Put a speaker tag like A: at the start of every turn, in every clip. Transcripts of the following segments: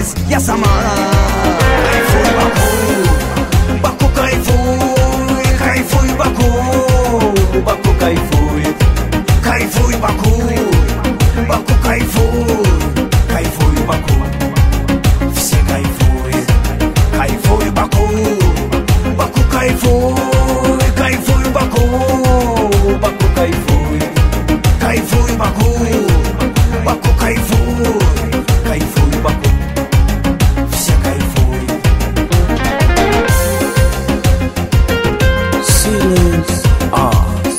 A: каприз, я сама. Кайфуй, Баку, Баку кайфуй, кайфуй, Баку, Баку кайфует. Кайфуй, Баку, Баку кайфуй, кайфуй, Баку. Все кайфуют, кайфуй, Баку, Баку кайфуй, кайфуй, Баку, Баку кайфуй. Кайфуй, Баку, Баку кайфуй, кайфуй, Баку. Все кайфуют.
B: Silence Arts.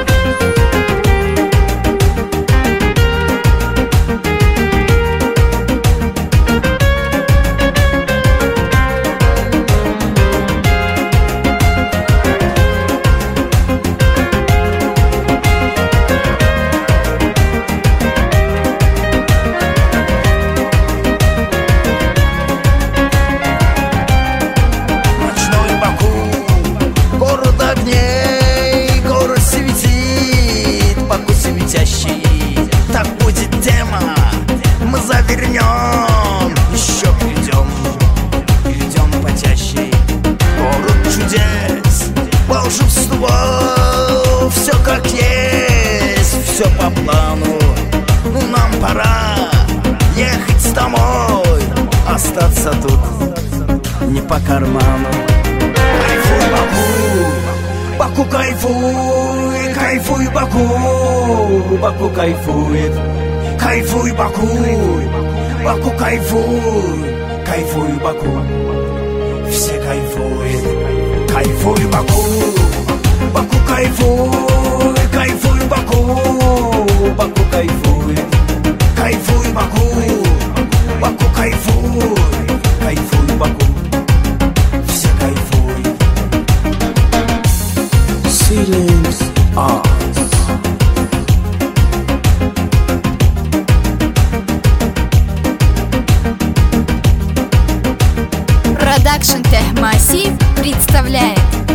A: Ночной Баку, город огней, город светит, Баку светящий. Так будет тема, мы завернем, еще придем, идем потящий. Город чудес, волшебство, все как есть, все по плану. Ну нам пора ехать домой, остаться тут не по карману. Кайфуй, Баку, Баку кайфуй, кайфуй, Баку, Баку кайфует. Кайфуй, Баку, Баку кайфуй, кайфуй, Баку. Все кайфуют. Кайфуй, Баку, Баку кайфуй, кайфуй, Баку, Баку кайфует. Кайфуй, Баку, Баку кайфуй, кайфуй, Баку. Все кайфуют.
B: Silence Arts.
C: Продакшн Техмассив представляет